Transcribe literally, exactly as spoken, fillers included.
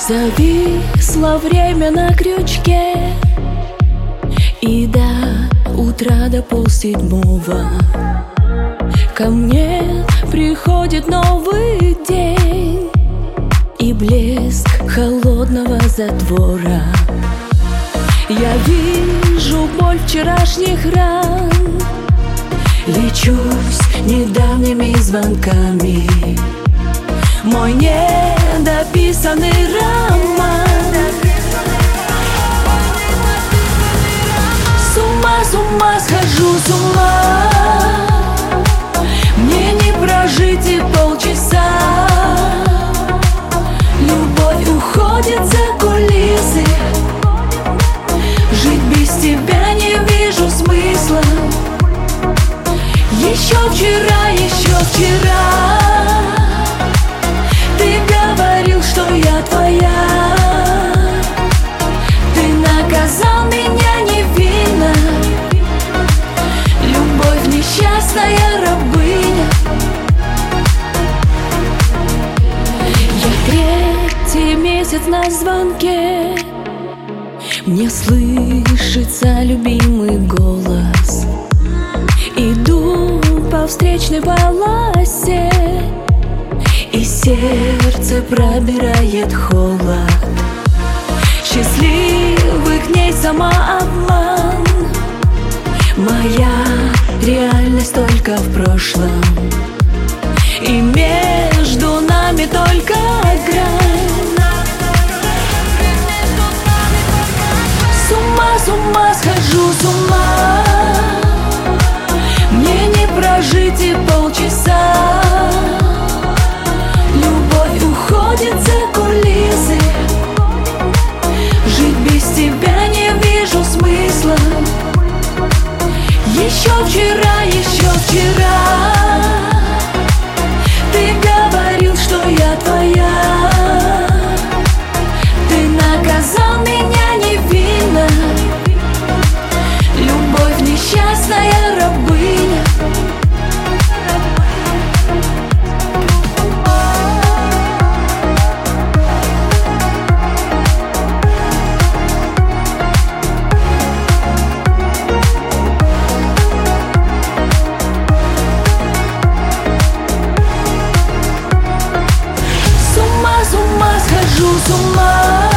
Зависло время на крючке, и до утра, до полседьмого ко мне приходит новый день и блеск холодного затвора. Я вижу боль вчерашних ран, лечусь недавними звонками. Мой недописанный роман. С ума, с ума схожу, с ума. Мне не прожить и полчаса. Любовь уходит за кулисы. Жить без тебя не вижу смысла. Еще вчера, еще вчера ты говорил, что я твоя. Ты наказал меня невинно. Любовь несчастная рабыня. Я третий месяц на звонке. Мне слышится любимый голос. Иду по встречной полосе, и сердце пробирает холод. Счастливый к ней самообман. Моя реальность только в прошлом, и между нами только грань. С ума, с ума схожу, с ума. Мне не прожить и полчаса. Любовь уходит за кулисы. Жить без тебя не вижу смысла. Еще вчера, еще вчера ты говорил, что я твоя. Ты наказал меня невинно. Любовь несчастная рабыня. С ума схожу, с ума.